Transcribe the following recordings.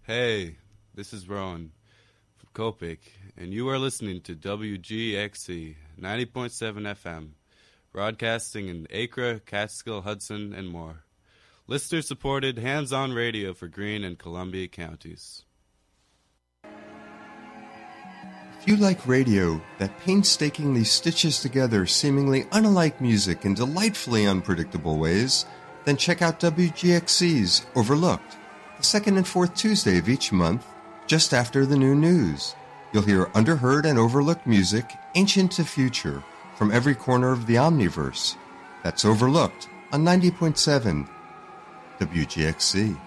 Hey, this is Rowan from Copic, and you are listening to WGXC 90.7 FM, broadcasting in Acre, Catskill, Hudson, and more. Listener-supported, hands-on radio for Greene and Columbia counties. If you like radio that painstakingly stitches together seemingly unalike music in delightfully unpredictable ways, then check out WGXC's Overlooked, the second and fourth Tuesday of each month, just after the new news. You'll hear underheard and overlooked music, ancient to future, from every corner of the Omniverse. That's Overlooked on 90.7 WGXC.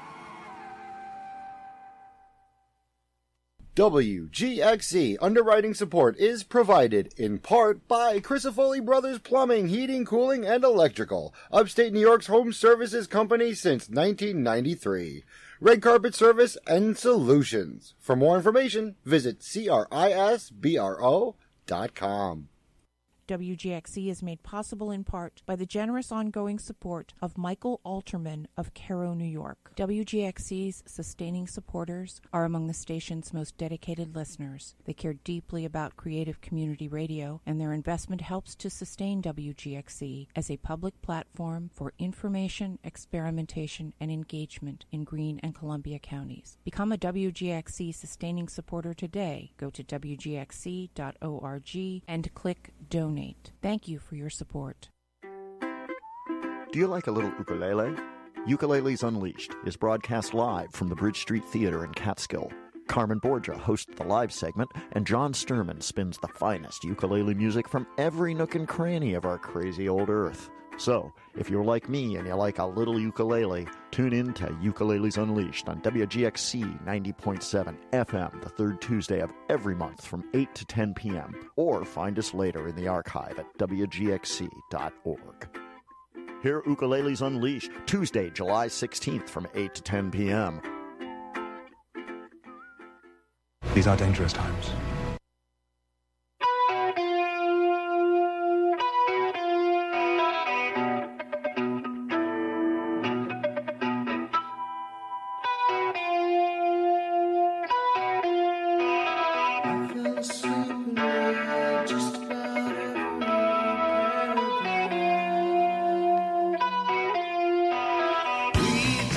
WGXC underwriting support is provided in part by Crisafulli Brothers Plumbing, Heating, Cooling, and Electrical, upstate New York's home services company since 1993. Red Carpet Service and Solutions. For more information, visit crisbro.com. WGXC is made possible in part by the generous ongoing support of Michael Alterman of Cairo, New York. WGXC's sustaining supporters are among the station's most dedicated listeners. They care deeply about creative community radio, and their investment helps to sustain WGXC as a public platform for information, experimentation, and engagement in Greene and Columbia counties. Become a WGXC sustaining supporter today. Go to WGXC.org and click Donate. Thank you for your support. Do you like a little ukulele? Ukuleles Unleashed is broadcast live from the Bridge Street Theater in Catskill. Carmen Borgia hosts the live segment, and John Sturman spins the finest ukulele music from every nook and cranny of our crazy old earth. So, if you're like me and you like a little ukulele, tune in to Ukuleles Unleashed on WGXC 90.7 FM the third Tuesday of every month from 8 to 10 p.m. Or find us later in the archive at WGXC.org. Hear Ukuleles Unleashed Tuesday, July 16th from 8 to 10 p.m. These are dangerous times.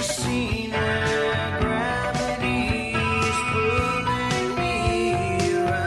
Gravity is pulling me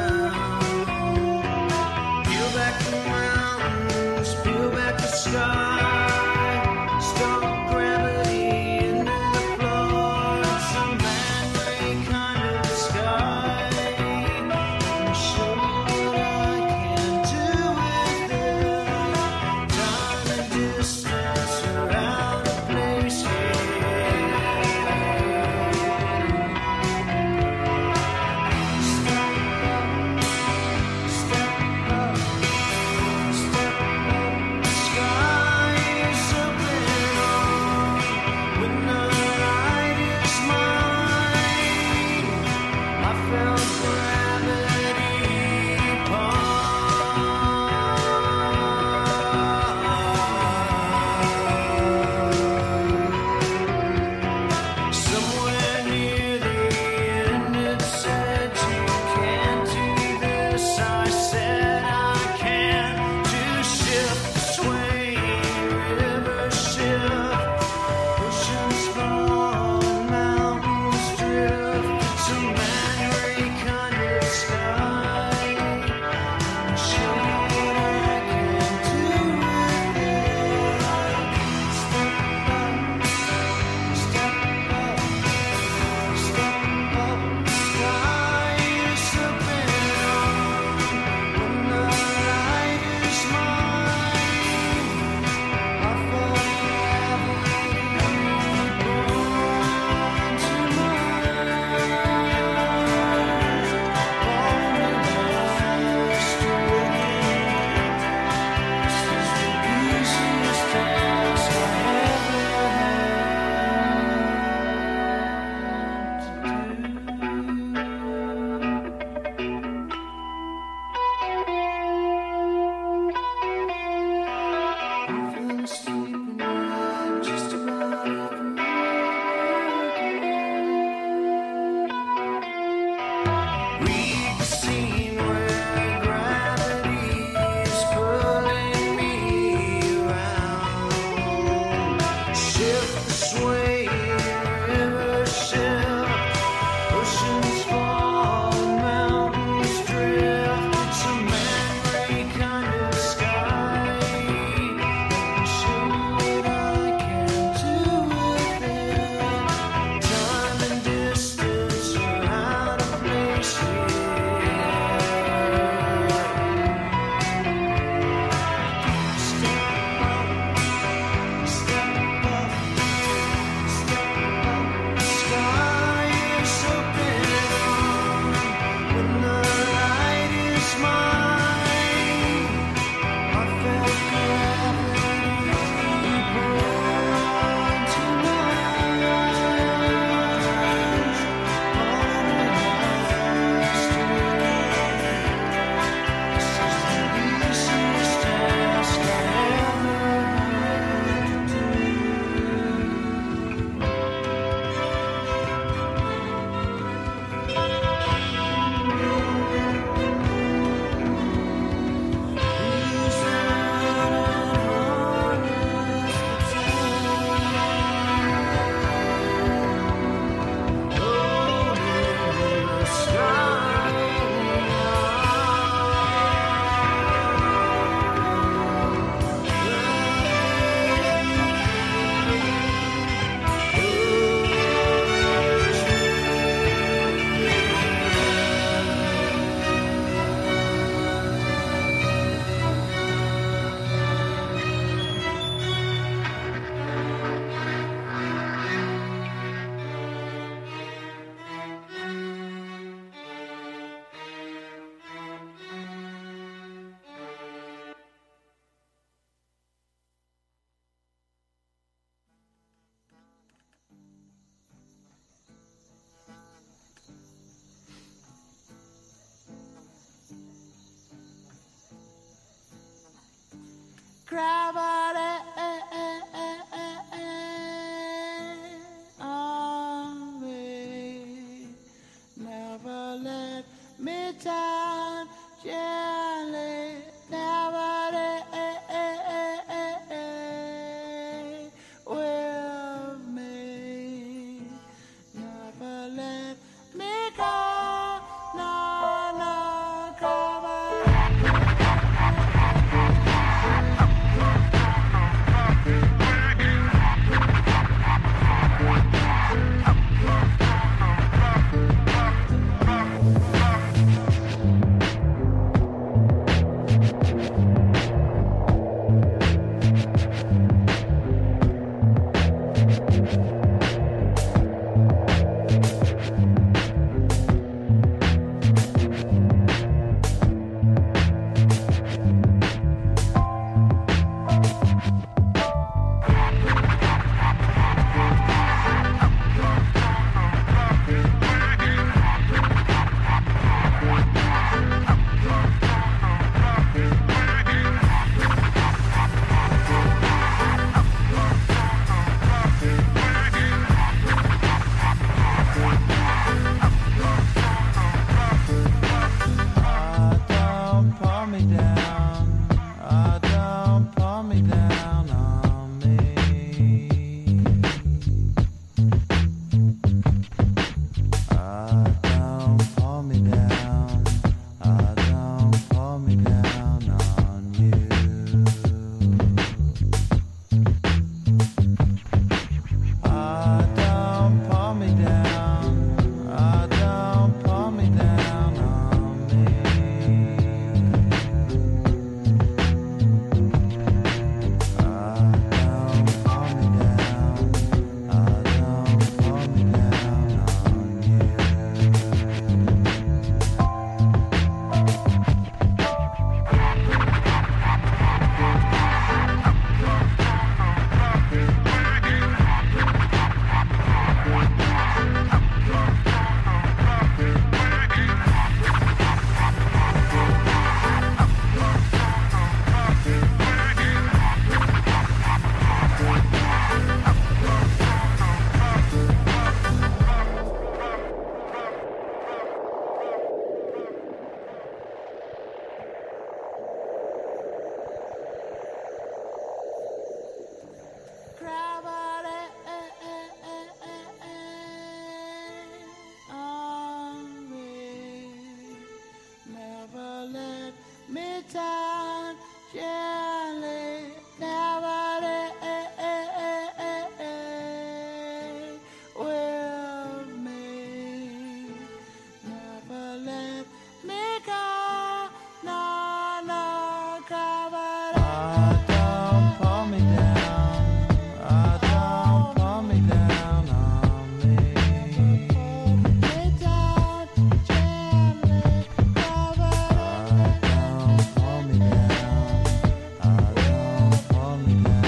Pull me down.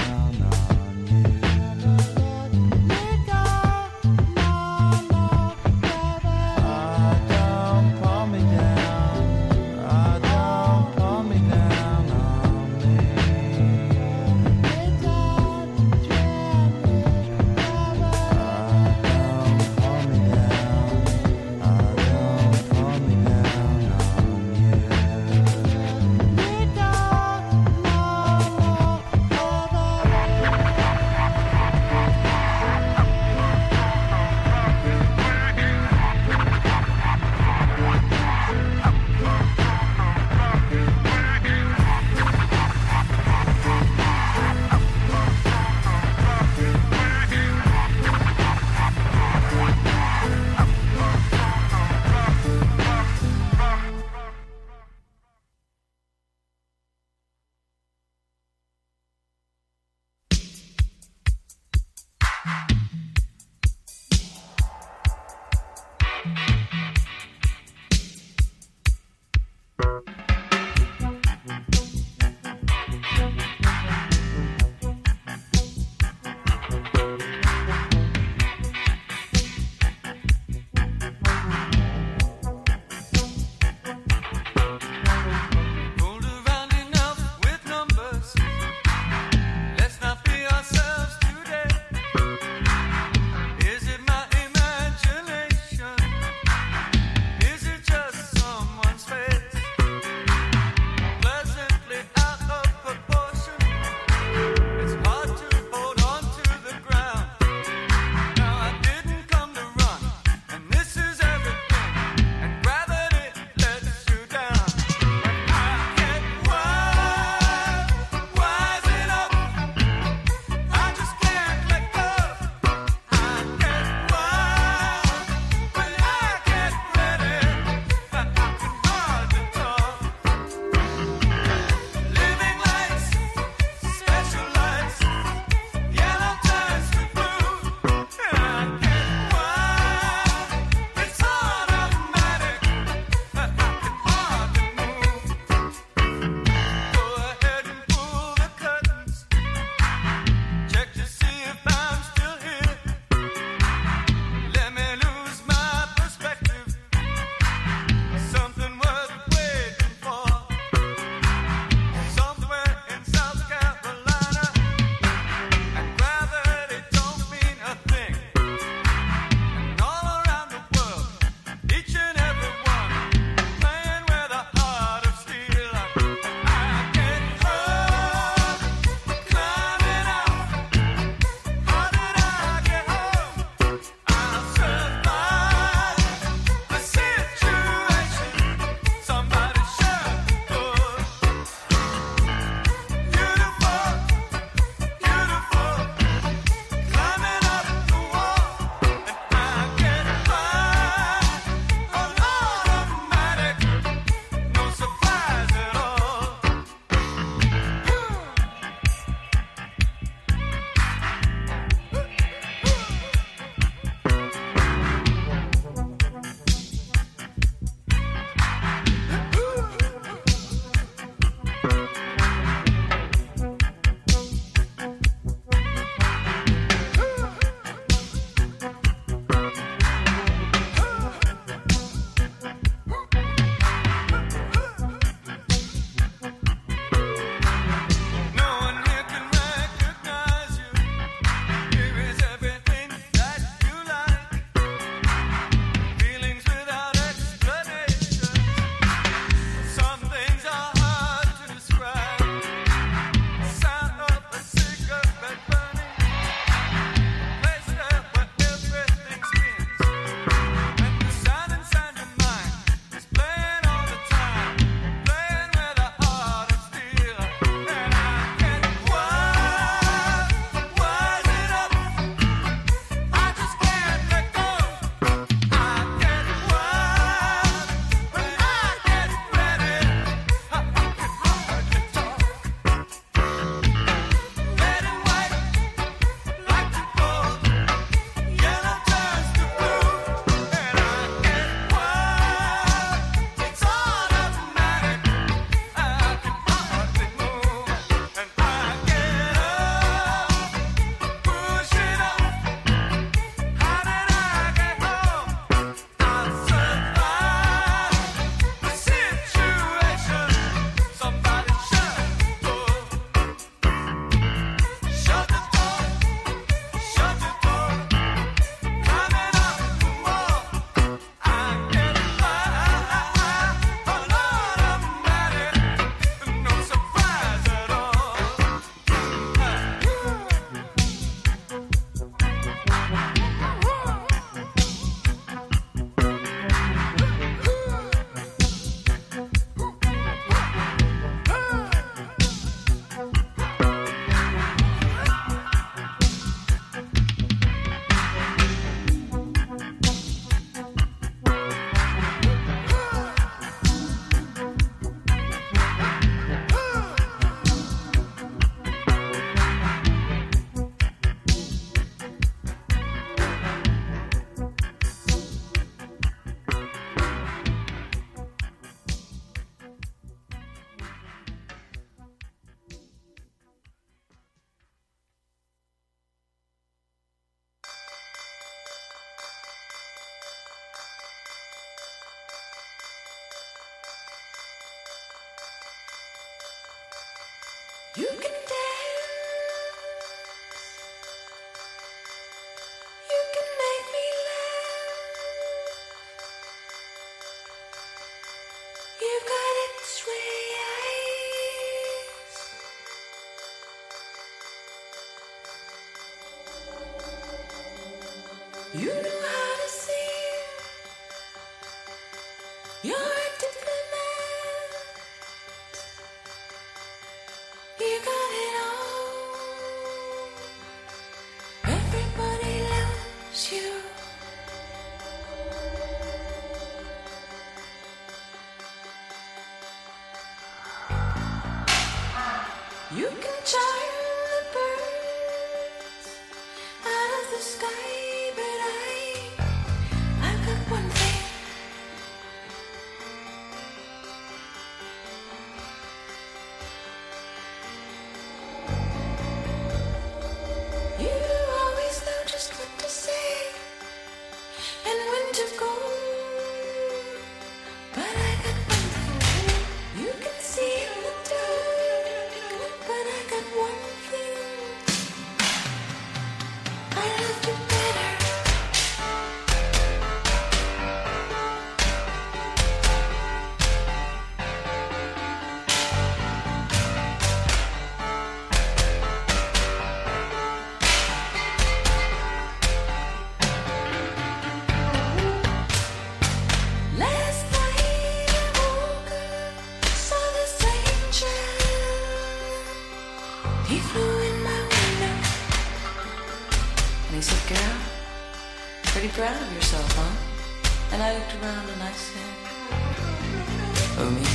Proud of yourself, huh? And I looked around and I said, oh, me?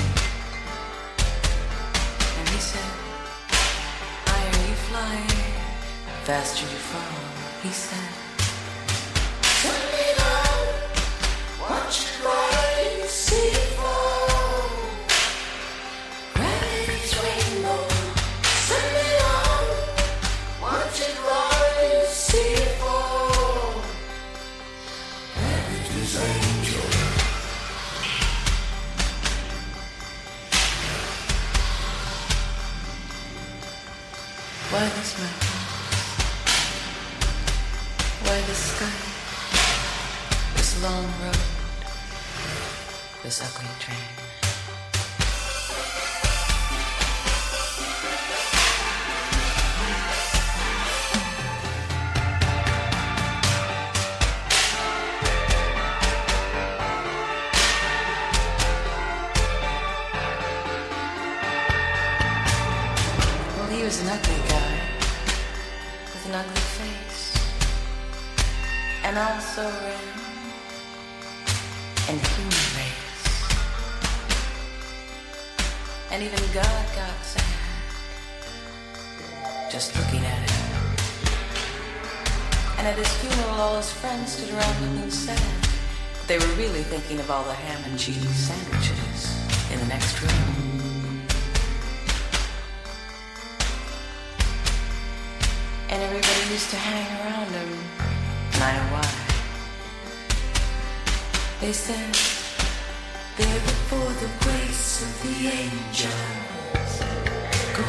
And he said, higher you fly, faster you fall. He said, turn it on, watch it rise, see it fall. Gravity's rainbow, turn it on, watch it rise, see it fall. Angel. Why this mountain? Why this sky? This long road? This ugly train? He was an ugly guy with an ugly face, and also ran an human race. And even God got sad just looking at him. And at his funeral, all his friends stood around looking sad, but they were really thinking of all the ham and cheese sandwiches in the next room. And everybody used to hang around him, and I know why. They said, they're before the grace of the angels. Go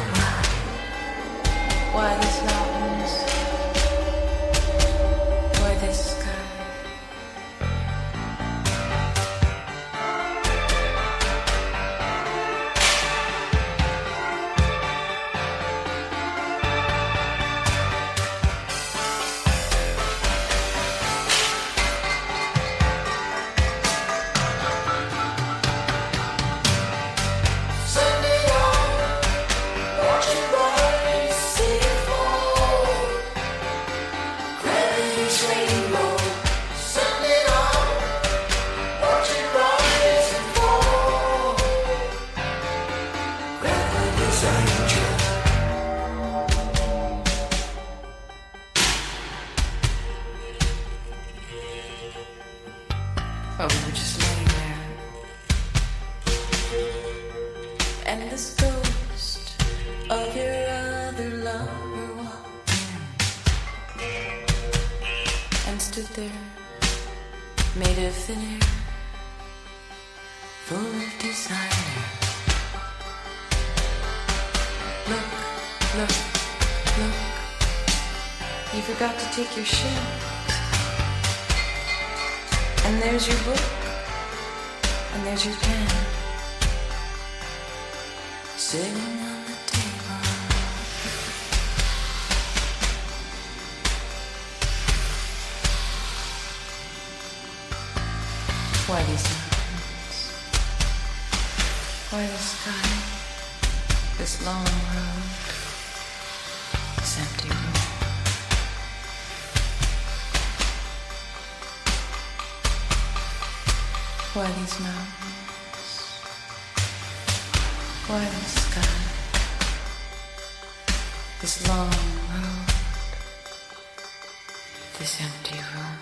why these mountains? Why this sky? Oh, we were just laying there, and this ghost of your other lover walked in and stood there, made of thin air, full of desire. Look Look, look, you forgot to take your shit. And there's your book, and there's your pen, sitting on the table. Why these mountains? Why the sky? This long road, this empty room. Why these mountains? Why the sky? This long road, this empty room.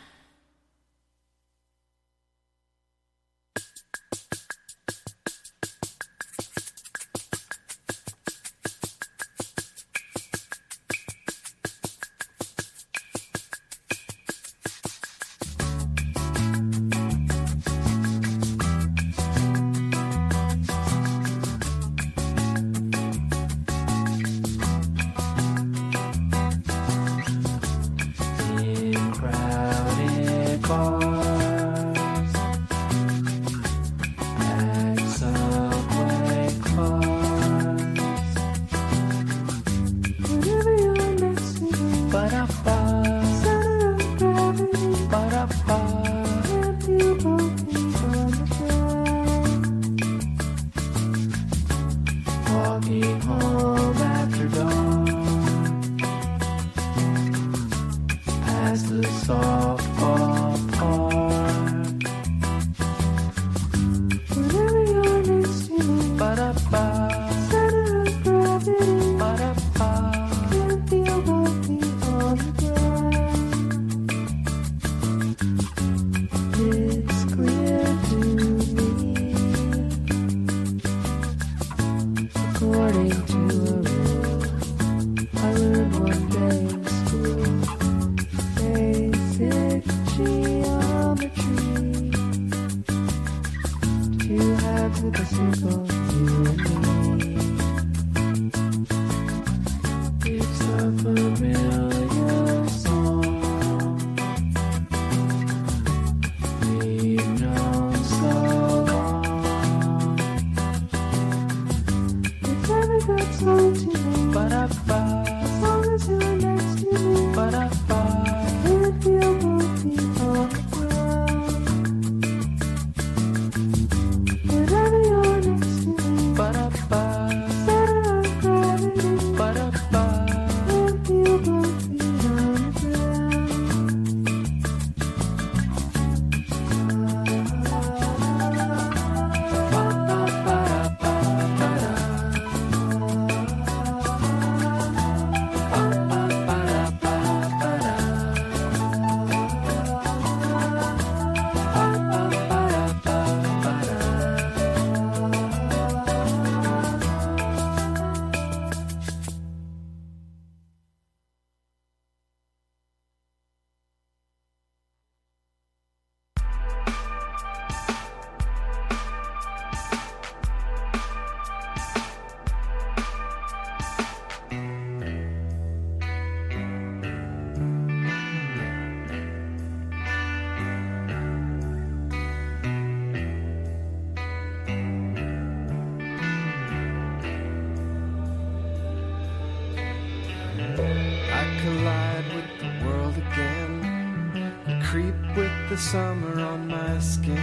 Summer on my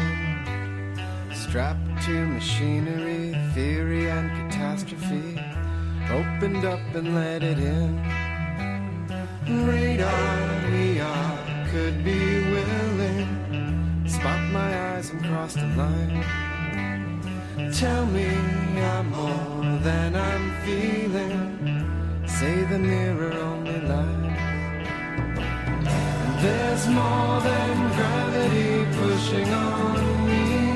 skin, strapped to machinery, theory and catastrophe, opened up and let it in. Radar, we all could be willing, spot my eyes and cross the line. Tell me I'm more than I'm feeling, say the mirror only lies. There's more than gravity pushing on me.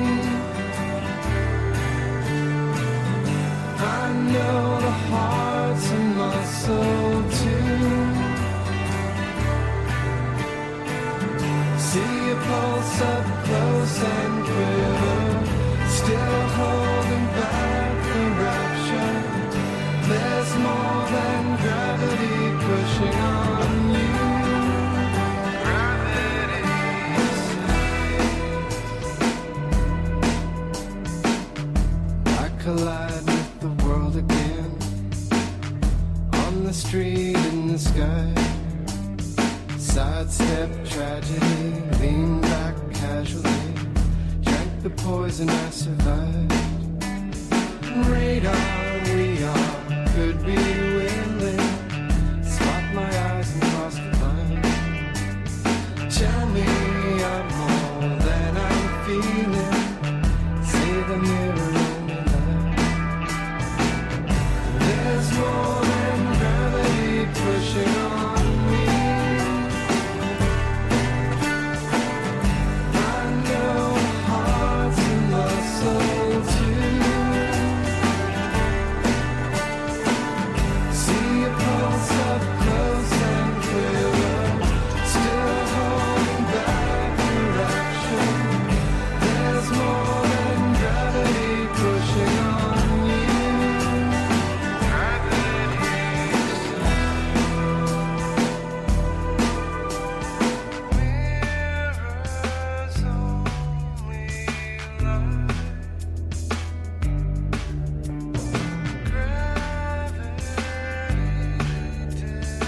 I know the heart's a muscle too. See a pulse up close and quiver, still holding back the rapture. There's more than collide with the world again. On the street, in the sky. Sidestep tragedy, lean back casually. Drank the poison, I survived. Radar, we all could be willing. Spot my eyes and cross the line. Tell me I'm more than I'm feeling. Say the mirror only lie. There's more than gravity pushing on me. I know hearts and muscle too. See a pulse up close and clearer. Still holding back direction. There's more than gravity pushing on you. Mirrors only lie. Gravity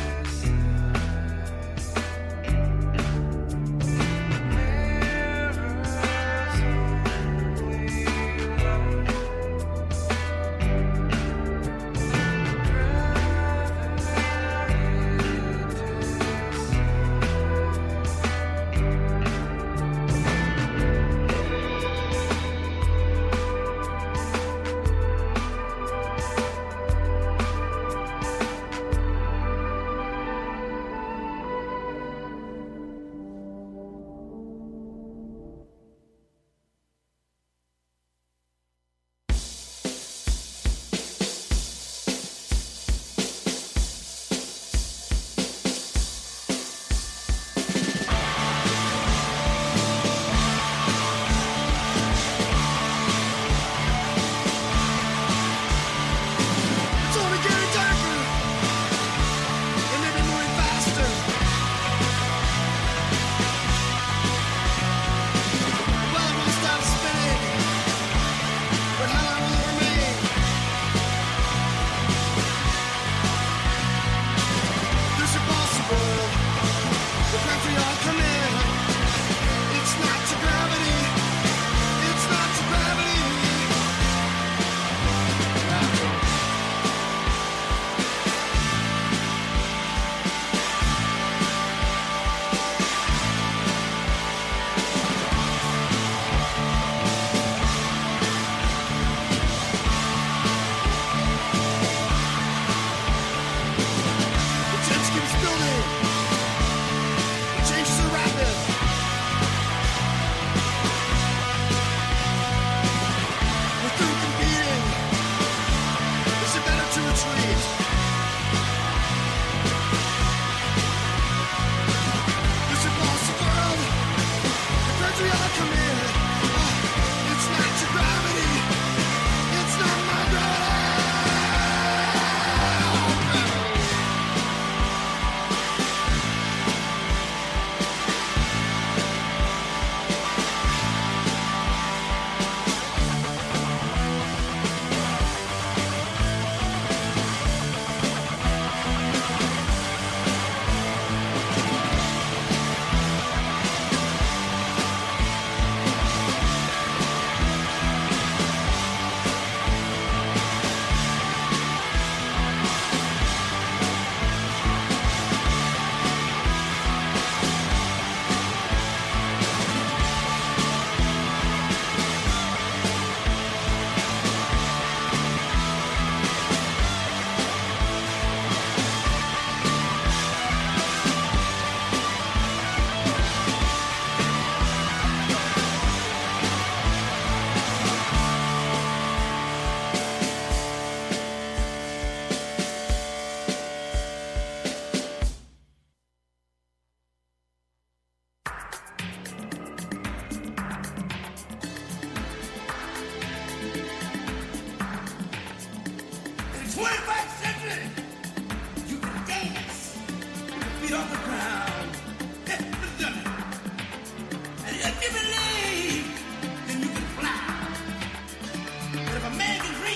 It's only getting darker, and maybe moving faster. Well, it won't stop spinning, but how long will it remain? This is impossible. The craft we all come in. It's not to gravity. It's not to gravity. The tense keeps building. The changes are rapid. We're through competing. Is it better to retreat? This impossible world. The birds we all come in. It's not to gravity. It's not my gravity. If you believe, then you can fly. But if a man can dream,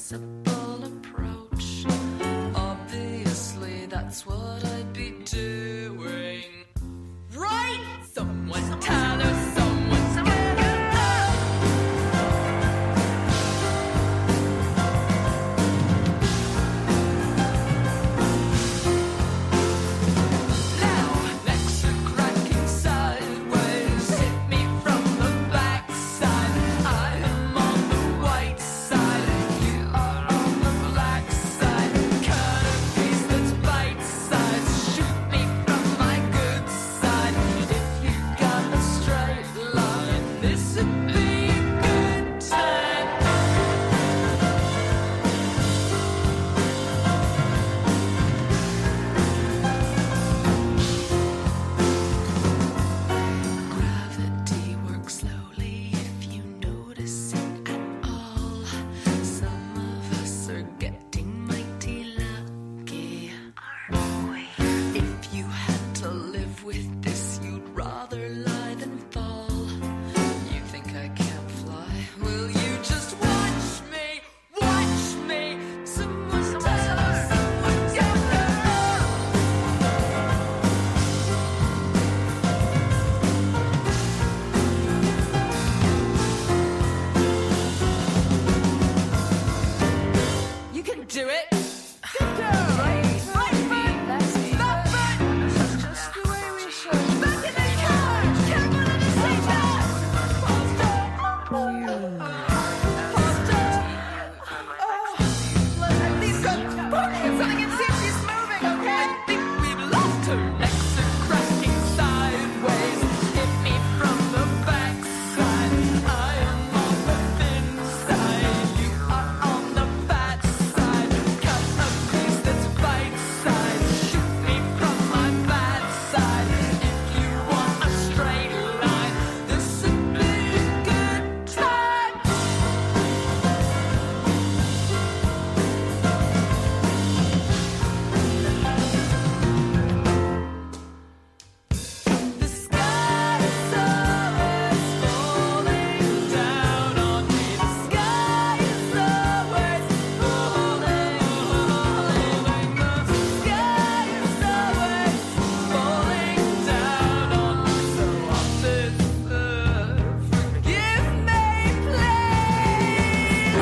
sensible approach. Obviously, that's what I'd be doing. Right? Someone tell her, someone's get her up. Now, legs are cracking sideways. Hit me from the backside. I am on the white side. You are on the black side. Cut a piece that's bite size. Shoot me from my good side. If you got a straight line, this would be a good time. Gravity works slowly if you notice it at all. Some of us are getting mighty lucky. Aren't we? If you had to live with this, you'd rather lie than fall. You think I can't fly? Will you just watch me? Watch me! Someone tell us, someone get her up. You can do it. Good girl. Right foot. Left foot. This is just the way we should. Back in the car. Careful of the seatbelt. Faster. At least park at something and see if she's moving, okay? I think we've lost her. Legs are cracking sideways. Hit me from the backside. I am on the thin side. You are on the fat side. Cut a piece that's bite size. Shoot me from my bad side. If you want a straight line, this would be a good time. The sky is always falling down on me. The sky is always falling. The sky is always falling down on me. So officer, forgive me, please.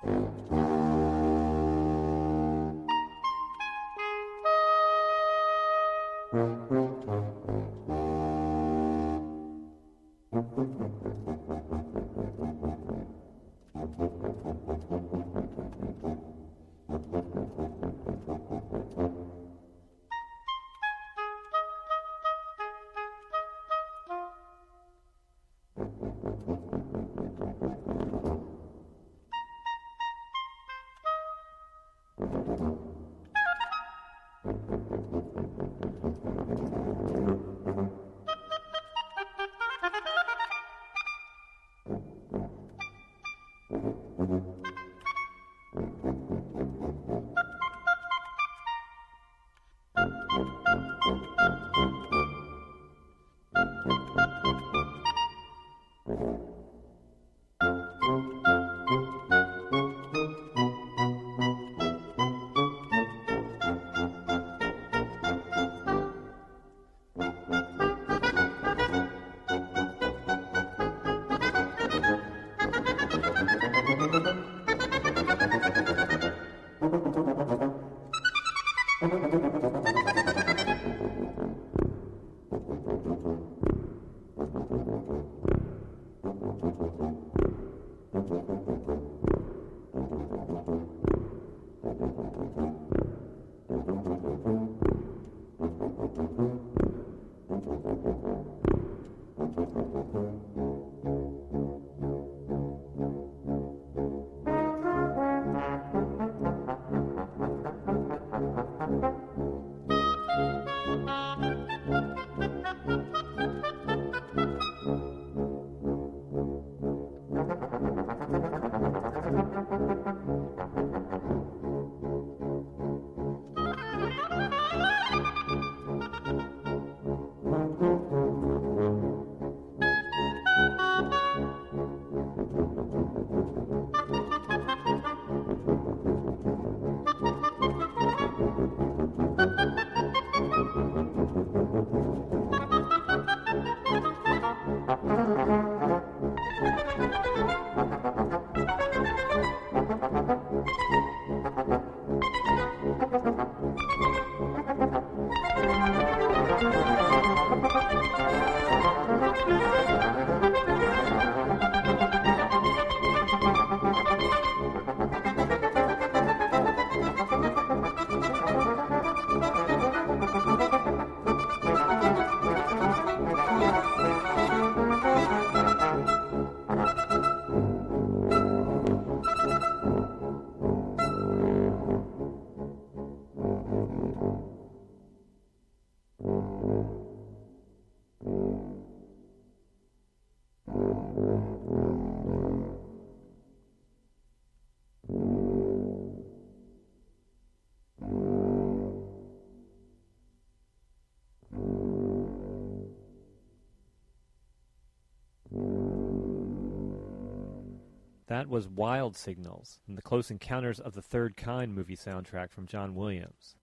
That was Wild Signals, from the Close Encounters of the Third Kind movie soundtrack from John Williams.